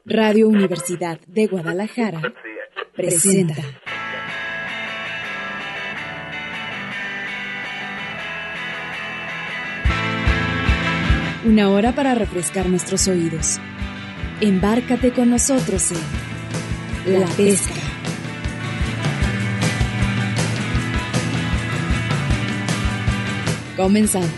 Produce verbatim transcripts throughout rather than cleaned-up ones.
Radio Universidad de Guadalajara presenta una hora para refrescar nuestros oídos. Embárcate con nosotros en La Pesca. Comenzamos.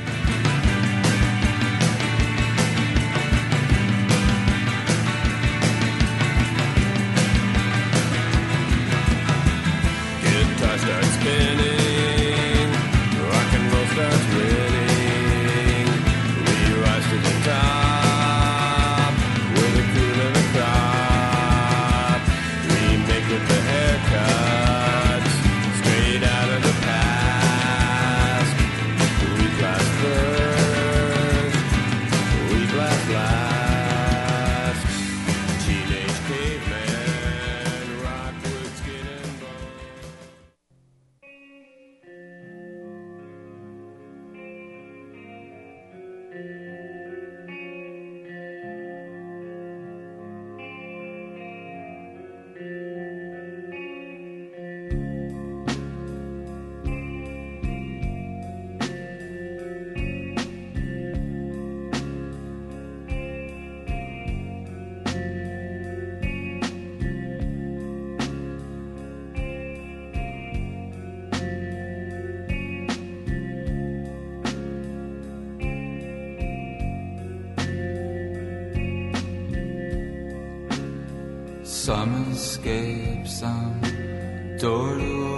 Some escape, some door to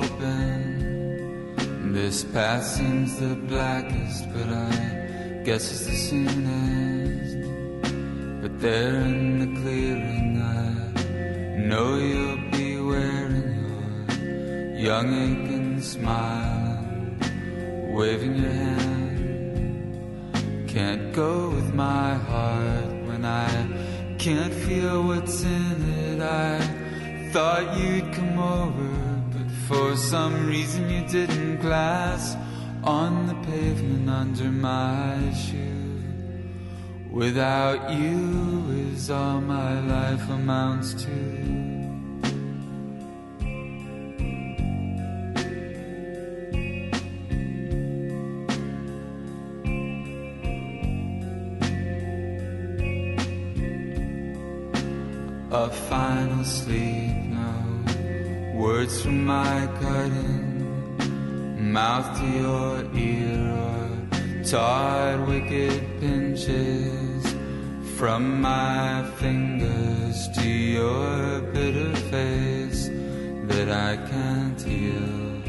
open. This path seems the blackest, but I guess it's the soonest. But there in the clearing, I know you'll be wearing your young aching smile, waving your hand. Can't go with my heart when I can't feel what's in it. I thought you'd come over, but for some reason you didn't. Glass on the pavement under my shoe. Without you is all my life amounts to. A final sleep, no words from my cutting mouth to your ear, or tired wicked pinches from my fingers to your bitter face that I can't heal.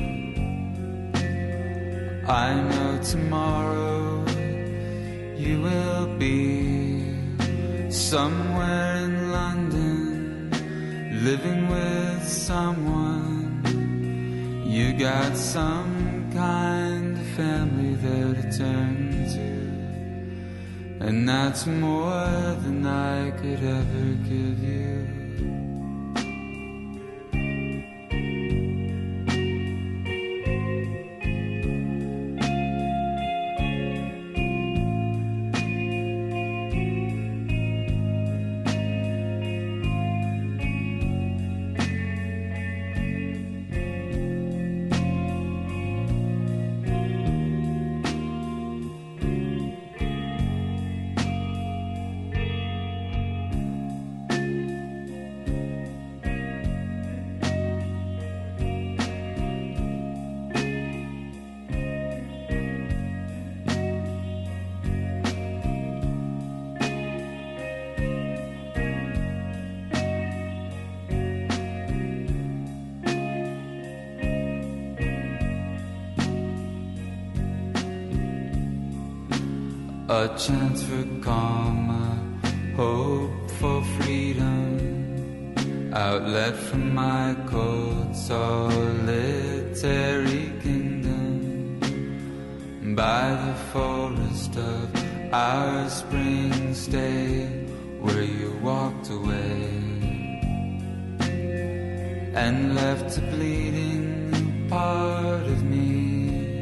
I know tomorrow you will be somewhere in London, living with someone. You got some kind of family there to turn to, and that's more than I could ever give you. A chance for calm, a hope for freedom, outlet from my cold solitary kingdom, by the forest of our spring stay, where you walked away and left a bleeding part of me,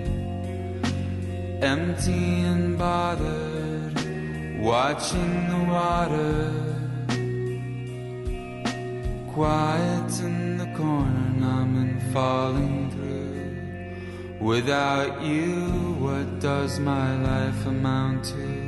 empty and bothered, watching the water quiet in the corner, numb and falling through. Without you, what does my life amount to?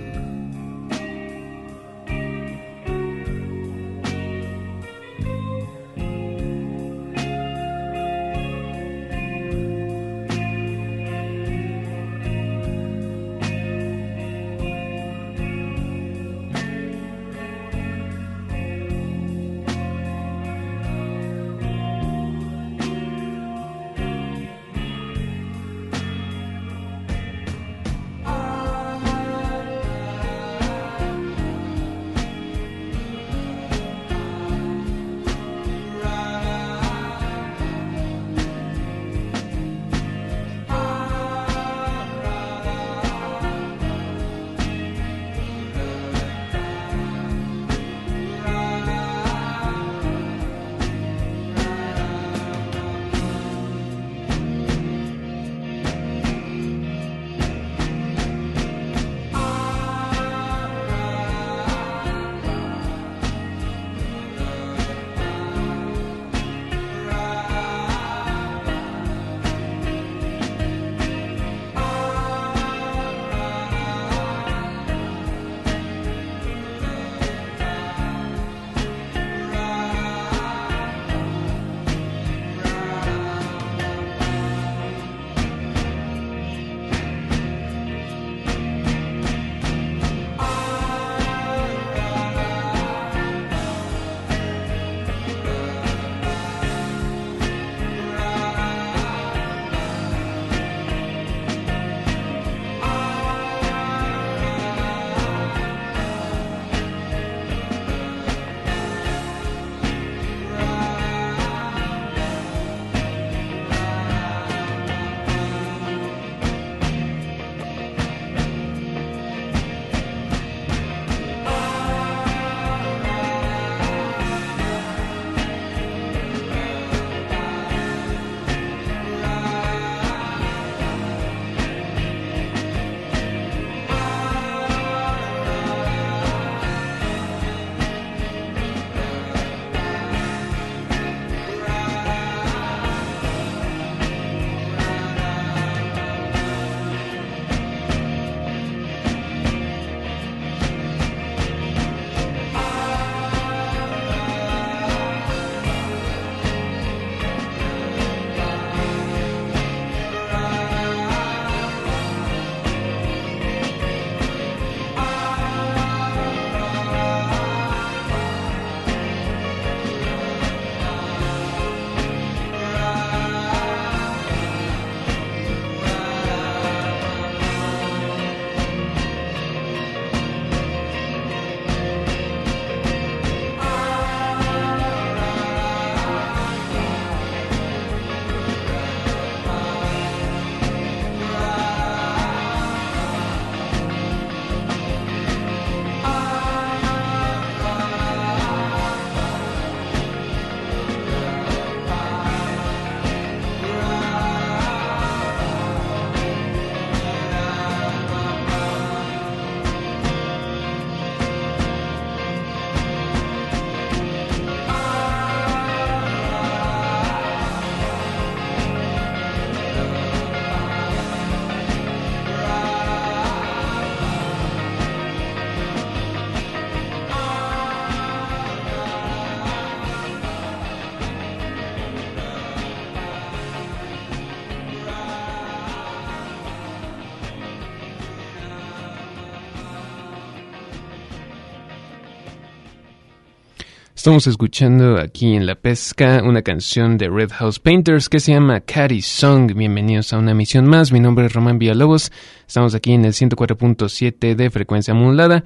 Estamos escuchando aquí en La Pesca una canción de Red House Painters que se llama Catty Song. Bienvenidos a una emisión más. Mi nombre es Román Villalobos. Estamos aquí en el ciento cuatro punto siete de frecuencia modulada.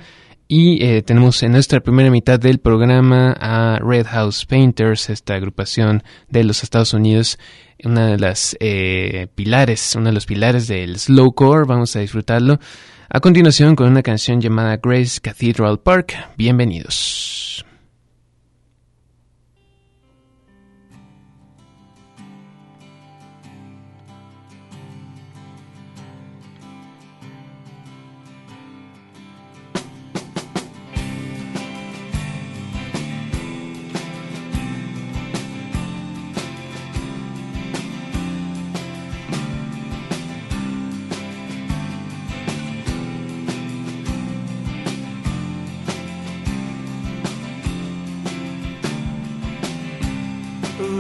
Y eh, tenemos en nuestra primera mitad del programa a Red House Painters, esta agrupación de los Estados Unidos, una de las eh, pilares, uno de los pilares del slowcore. Vamos a disfrutarlo a continuación con una canción llamada Grace Cathedral Park. Bienvenidos.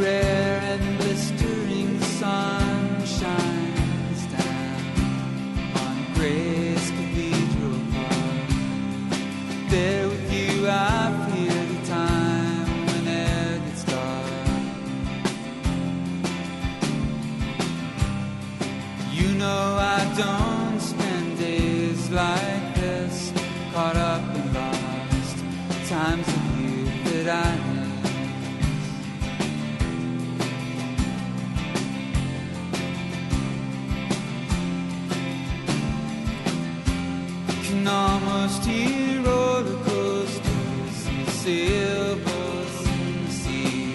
rare and blistering sun shines down on Grace Cathedral Park. There with you I feel the time when it gets dark. You know I don't spend days like this, caught up and lost, times of you that I miss. Can almost hear roller coasters and sailboats in the sea.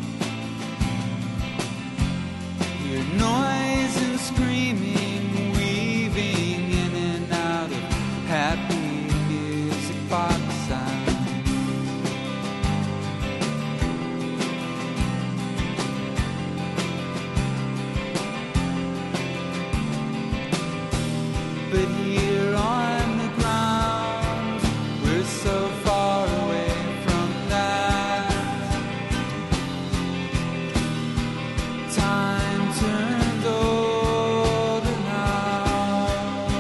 Hear noise and screaming, weaving in and out of happy music box sound. But here on the ground, we're so far away from that. Time turned older now.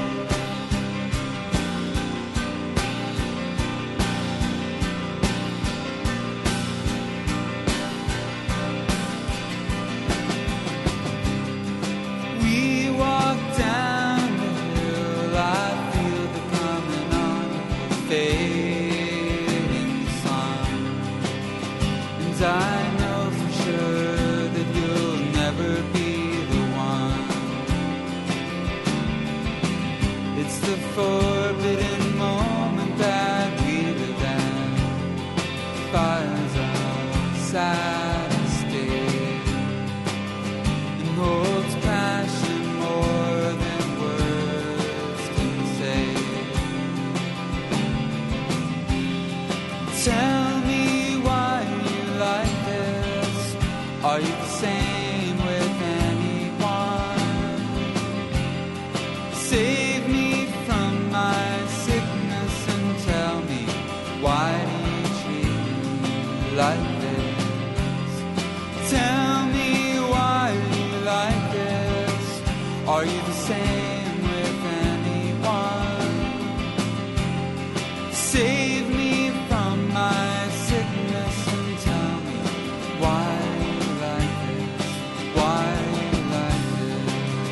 We walk down the hill, I feel the coming on of the fading sun. And I know for sure that you'll never be the one. It's the forbidden moment that we live at, fires our saddest day, and holds passion more than words can say. Tell me why you like this. Are you the same with anyone? Save me from my sickness and tell me, why do you treat me like this? Tell me why you like this. Are you the same with anyone? Save me from my sickness and tell me why you like this, why you like this.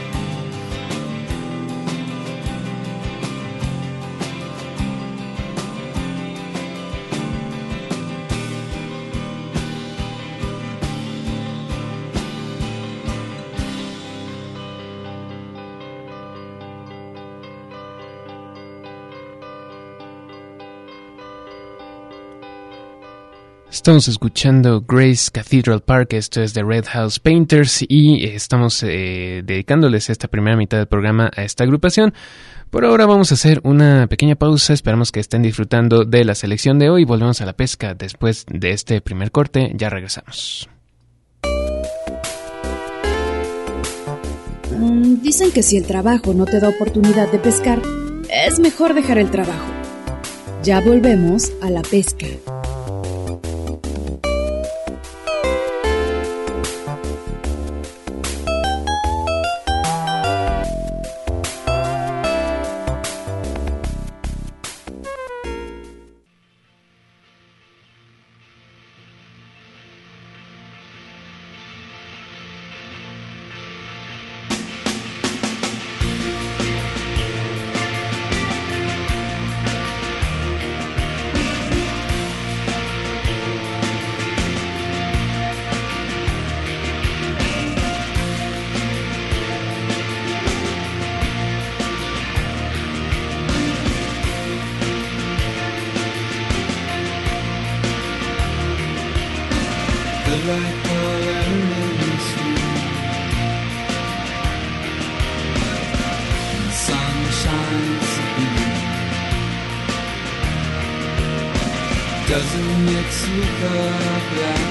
Estamos escuchando Grace Cathedral Park, esto es de Red House Painters y estamos eh, dedicándoles esta primera mitad del programa a esta agrupación. Por ahora vamos a hacer una pequeña pausa, esperamos que estén disfrutando de la selección de hoy. Volvemos a la pesca después de este primer corte, ya regresamos. Mm, dicen que si el trabajo no te da oportunidad de pescar, es mejor dejar el trabajo. Ya volvemos a la pesca. Doesn't mix with the black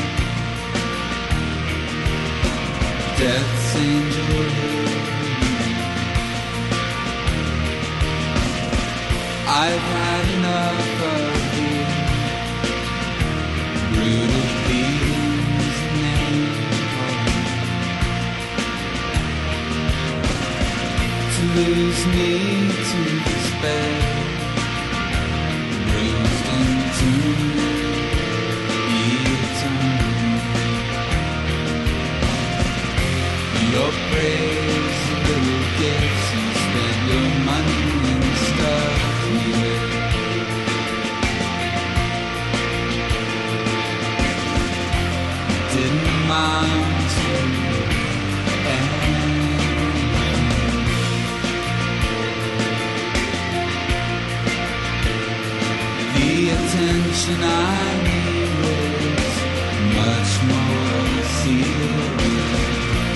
death's angel. I've had enough of you, brutal beatings and reduce me to despair, bruised into your praise, little gifts, you spend your money and stuff you wear. Didn't amount to anything. The attention I need was much more serious.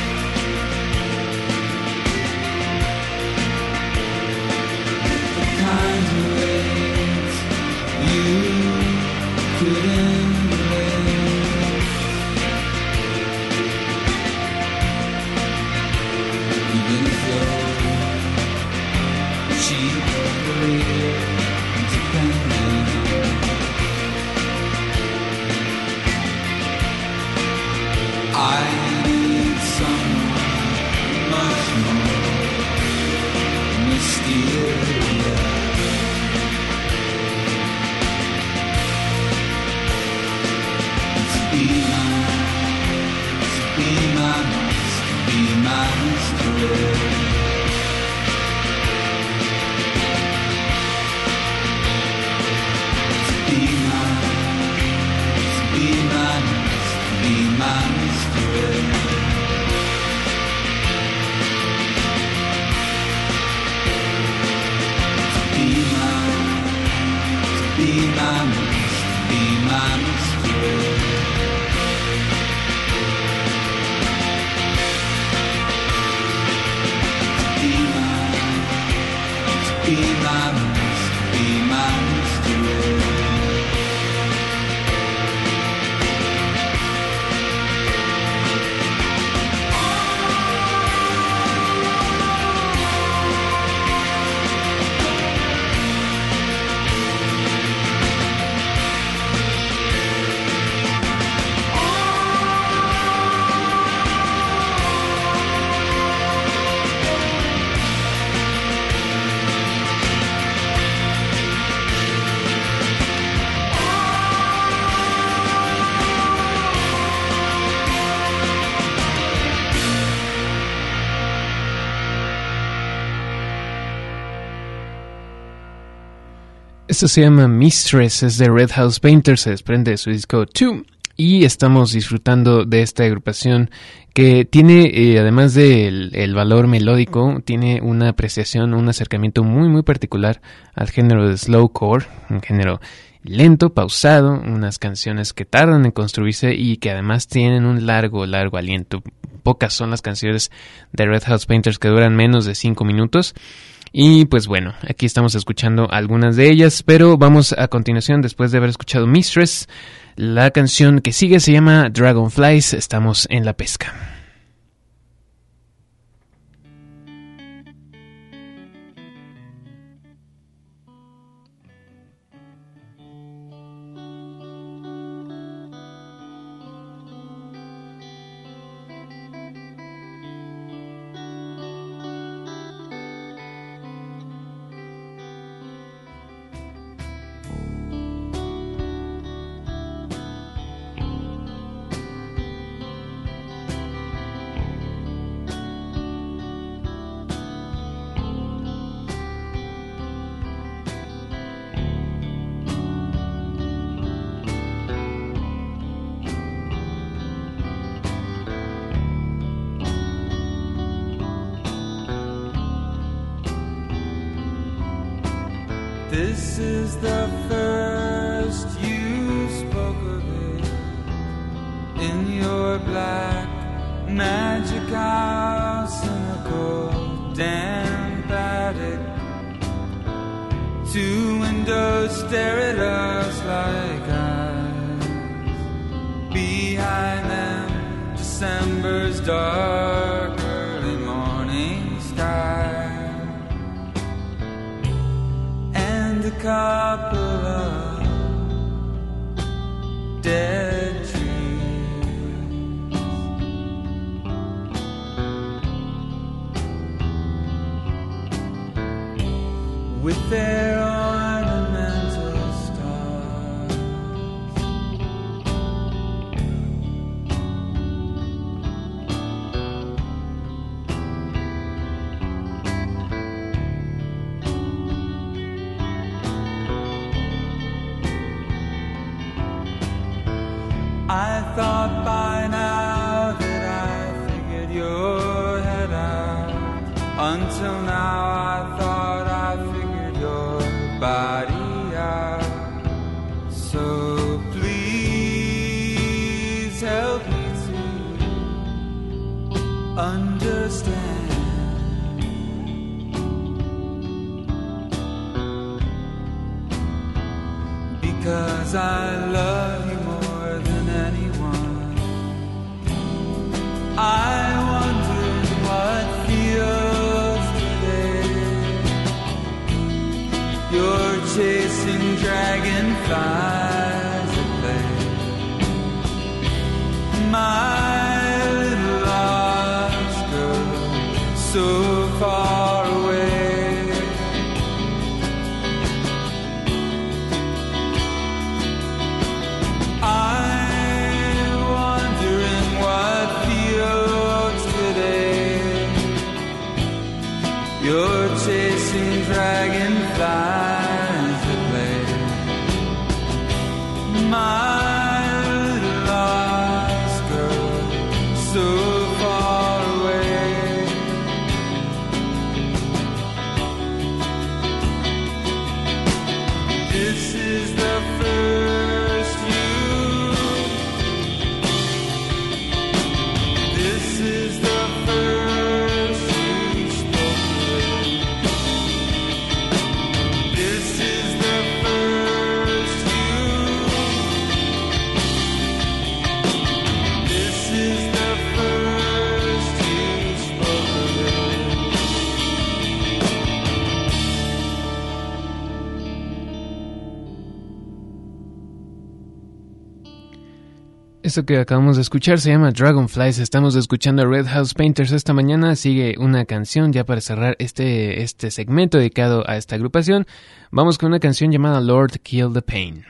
Esto se llama Mistress, es de Red House Painters, se desprende de su disco two y estamos disfrutando de esta agrupación que tiene, eh, además del el valor melódico, tiene una apreciación, un acercamiento muy muy particular al género de slowcore, un género lento, pausado, unas canciones que tardan en construirse y que además tienen un largo, largo aliento. Pocas son las canciones de Red House Painters que duran menos de cinco minutos. Y pues bueno, aquí estamos escuchando algunas de ellas, pero vamos a continuación, después de haber escuchado Mistress, la canción que sigue se llama Dragonflies, estamos en la pesca. This is the first you spoke of it in your black magic house, cynical, damp attic. Two windows stare at us like eyes. Behind them, December's dark early morning sky. A couple of dead trees. I thought by now that I figured your head out. Until now I thought I figured your body out. So please help me to understand. Because I love you more than anyone. I wonder what feels today. You're chasing dragonflies at play. My little lost girl, so far away. You're chasing dragonflies at play. My little lost girl, so far away. This is the first you. This is the first. Esto que acabamos de escuchar se llama Dragonflies. Estamos escuchando a Red House Painters esta mañana. Sigue una canción ya para cerrar este, este segmento dedicado a esta agrupación. Vamos con una canción llamada Lord Kill the Pain.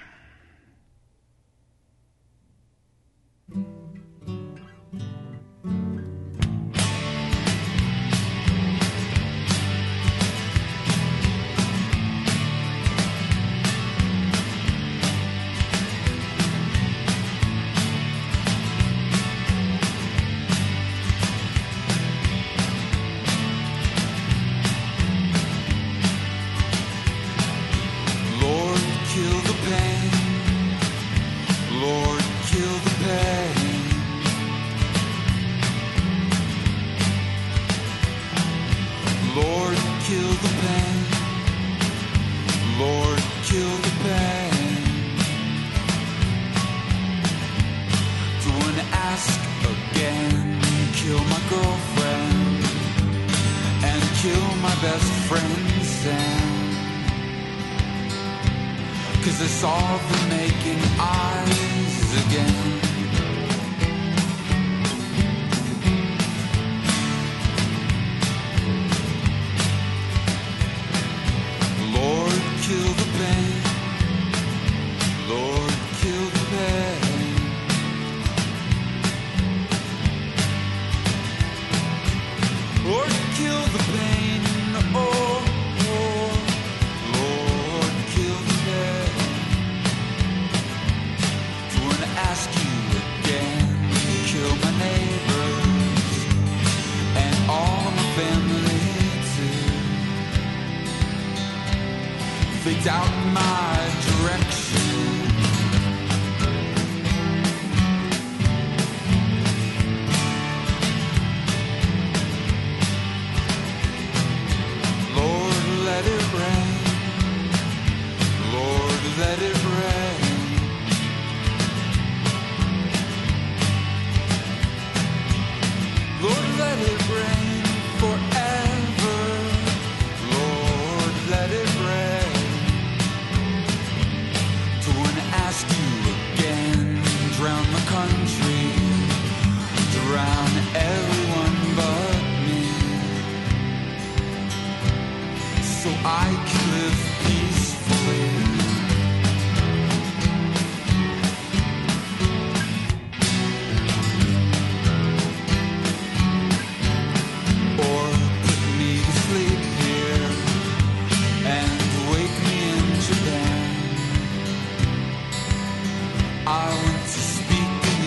I want to speak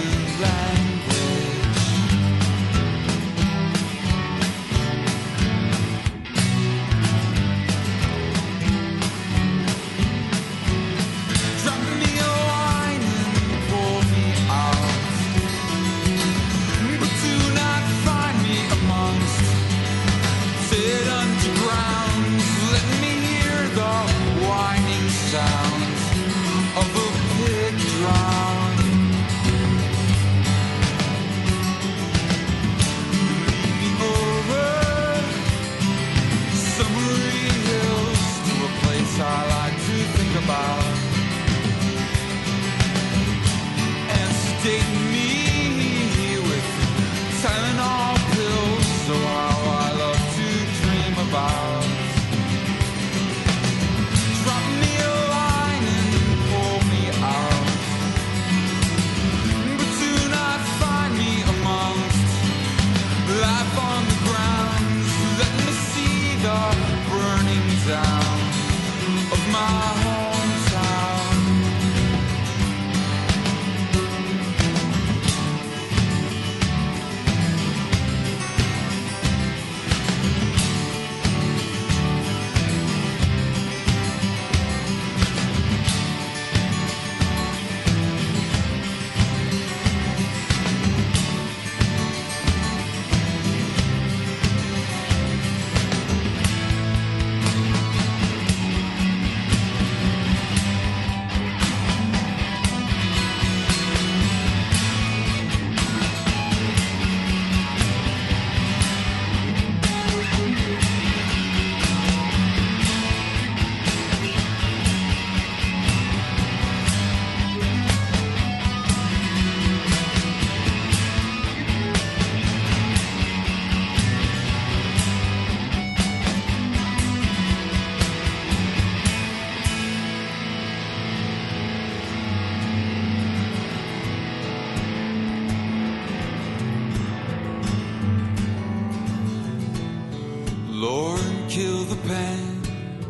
kill the pain.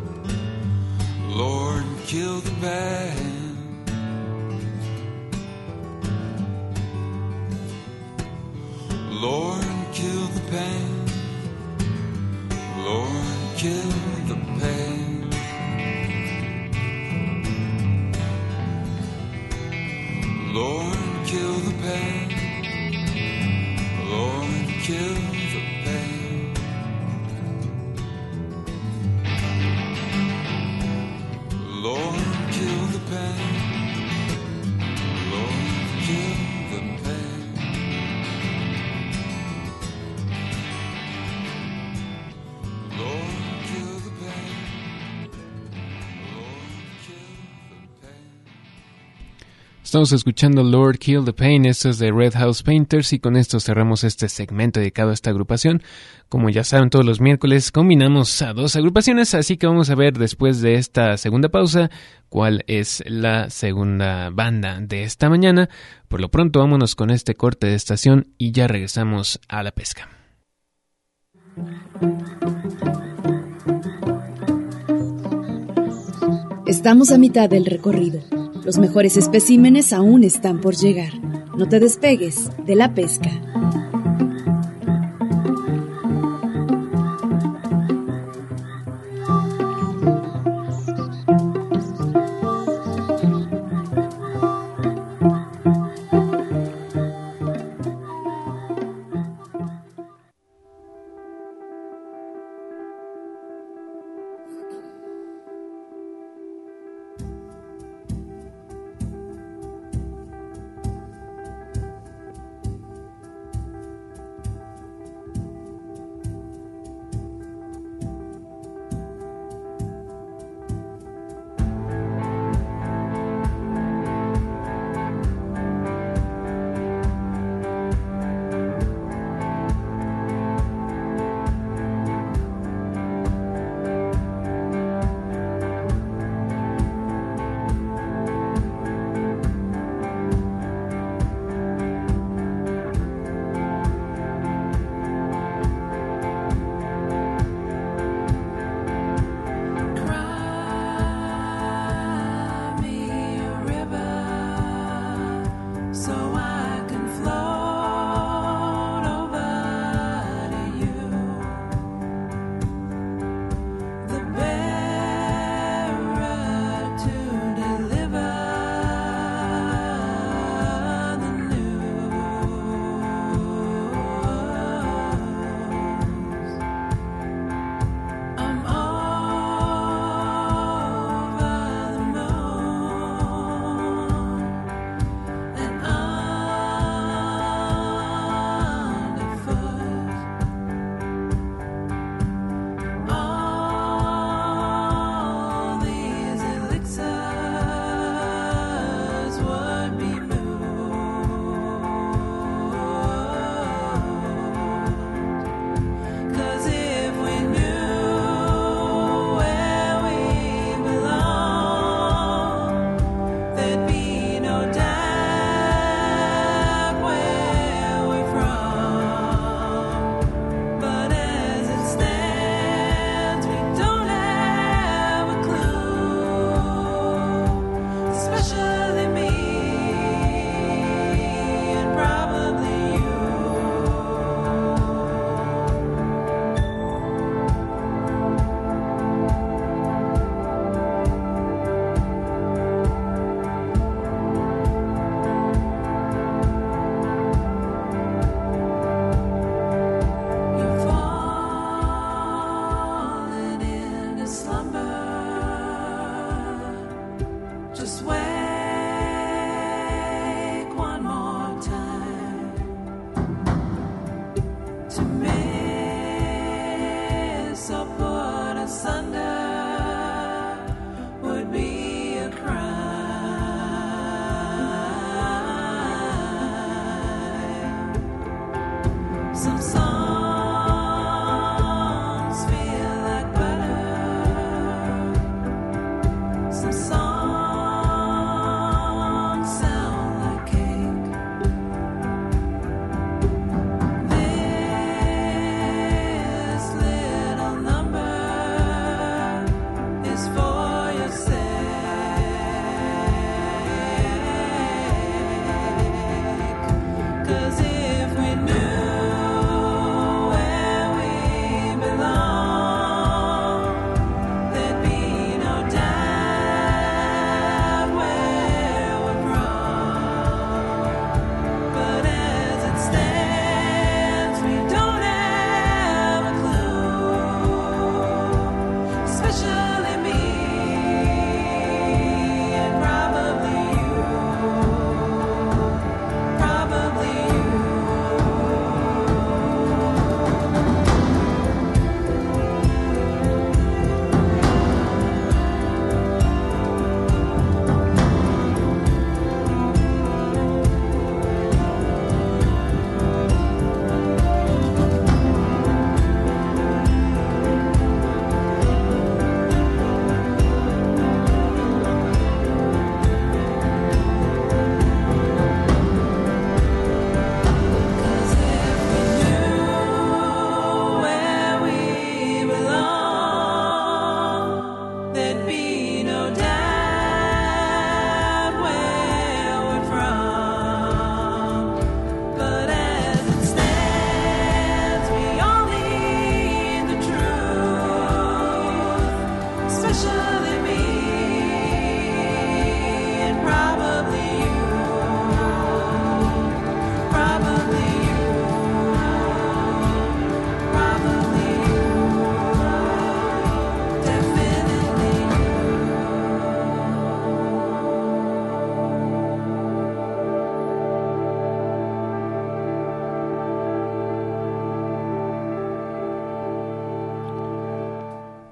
Lord, kill the pain. Lord, kill the pain. Lord, kill the pain. Lord, kill the pain. Lord, kill the pain. Lord, kill the pain. Lord, kill the pain. Lord, kill the pain. Lord, kill the pain. Estamos escuchando Lord Kill the Pain, esto es de Red House Painters, y con esto cerramos este segmento dedicado a esta agrupación. Como ya saben, todos los miércoles combinamos a dos agrupaciones, así que vamos a ver después de esta segunda pausa cuál es la segunda banda de esta mañana. Por lo pronto vámonos con este corte de estación y ya regresamos a la pesca. Estamos a mitad del recorrido. Los mejores especímenes aún están por llegar. No te despegues de la pesca.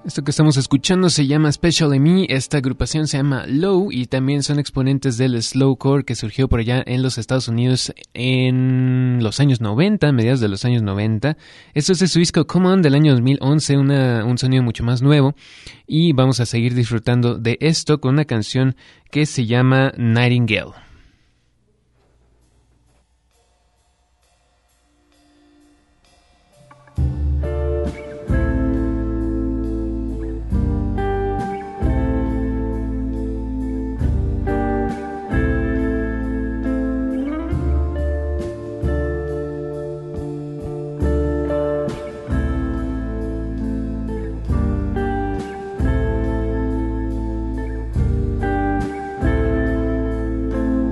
Esto que estamos escuchando se llama Special Me, esta agrupación se llama Low y también son exponentes del slowcore que surgió por allá en los Estados Unidos en los años noventa, mediados de los años noventa. Esto es de su disco Come On del año dos mil once, una, un sonido mucho más nuevo, y vamos a seguir disfrutando de esto con una canción que se llama Nightingale. Thank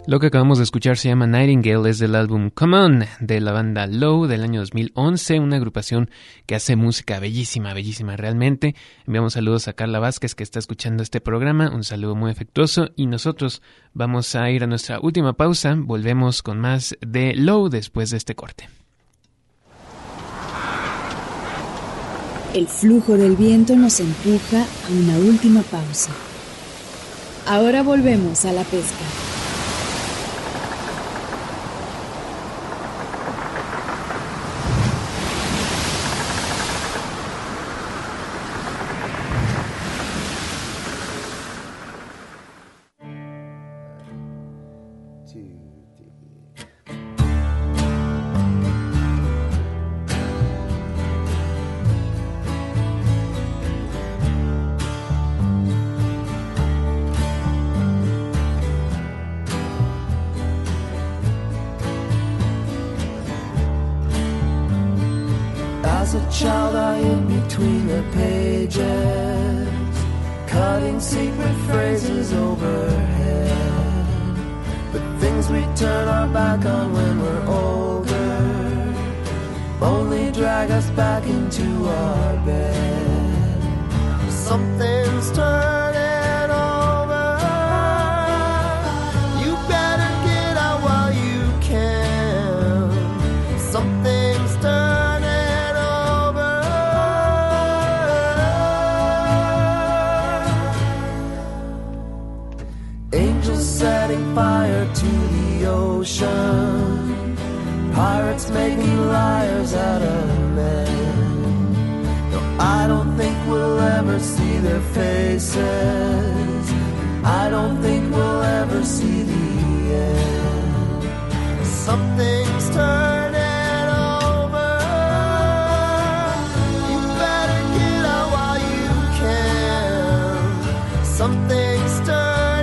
Lo que acabamos de escuchar se llama Nightingale, es del álbum Come On, de la banda Low, del año dos mil once, una agrupación que hace música bellísima, bellísima realmente. Enviamos saludos a Carla Vázquez, que está escuchando este programa, un saludo muy afectuoso, y nosotros vamos a ir a nuestra última pausa. Volvemos con más de Low después de este corte. El flujo del viento nos empuja a una última pausa. Ahora volvemos a la pesca. As a child I hid between the pages, cutting secret phrases overhead. But things we turn our back on when we're older only drag us back into our bed. Something's turning over, you better get out while you can. Something's turning setting fire to the ocean, pirates making liars out of men. No, I don't think we'll ever see their faces, I don't think we'll ever see the end. Something's turning over, you better get out while you can. Something's turning.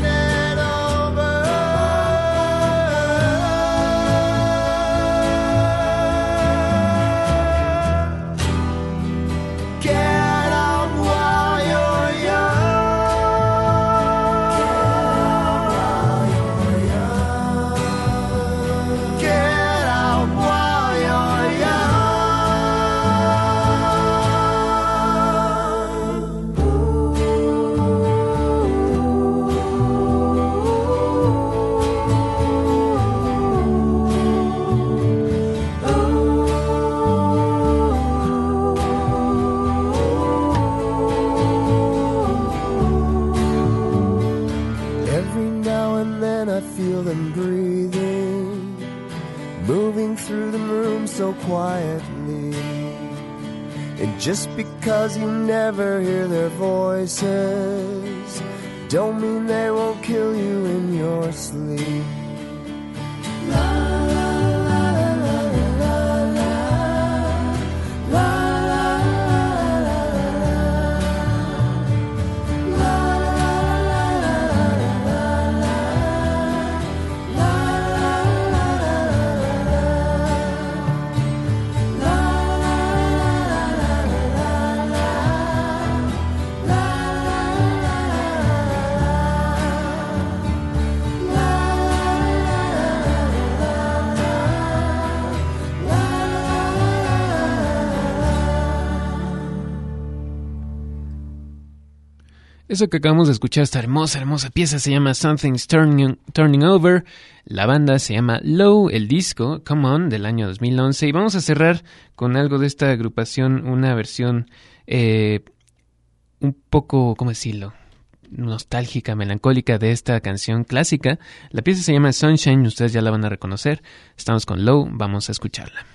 So quietly, and just because you never hear their voices don't mean they won't kill you in your sleep. Eso que acabamos de escuchar, esta hermosa, hermosa pieza, se llama Something's Turning, Turning Over. La banda se llama Low, el disco Come On, del año dos mil once. Y vamos a cerrar con algo de esta agrupación, una versión eh, un poco, ¿cómo decirlo?, nostálgica, melancólica de esta canción clásica. La pieza se llama Sunshine, ustedes ya la van a reconocer. Estamos con Low, vamos a escucharla.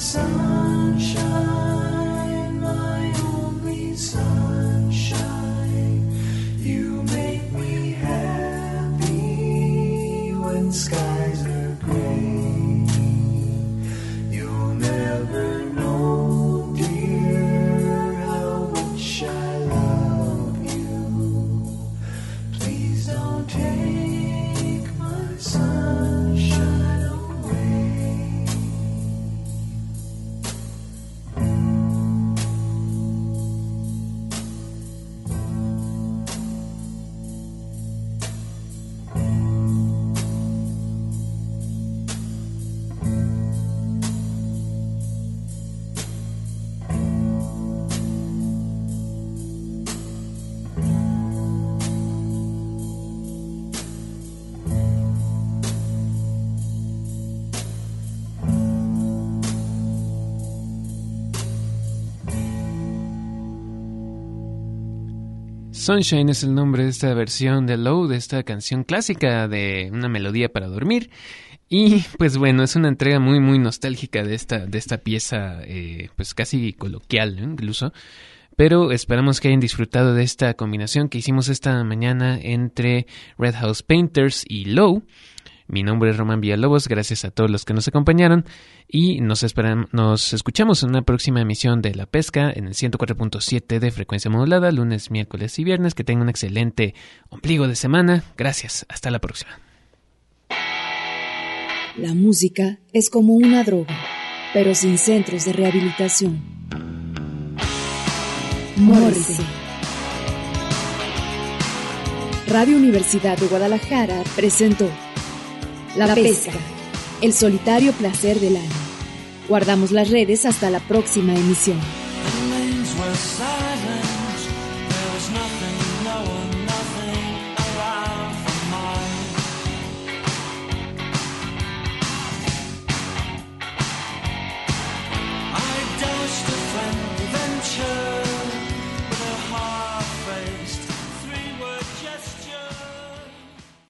sunshine, my only sunshine. You make me happy when skies are gray. You'll never know, dear, how much I love you. Please don't take my sunshine away. Sunshine es el nombre de esta versión de Low, de esta canción clásica de una melodía para dormir. Y pues bueno, es una entrega muy muy nostálgica de esta, de esta pieza, eh, pues casi coloquial, ¿no? Incluso. Pero esperamos que hayan disfrutado de esta combinación que hicimos esta mañana entre Red House Painters y Low. Mi nombre es Román Villalobos, gracias a todos los que nos acompañaron y nos, esperan, nos escuchamos en una próxima emisión de La Pesca en el ciento cuatro punto siete de frecuencia modulada, lunes, miércoles y viernes. Que tengan un excelente ombligo de semana. Gracias, hasta la próxima. La música es como una droga, pero sin centros de rehabilitación. Morrissey. Radio Universidad de Guadalajara presentó La Pesca, el solitario placer del alma. Guardamos las redes hasta la próxima emisión.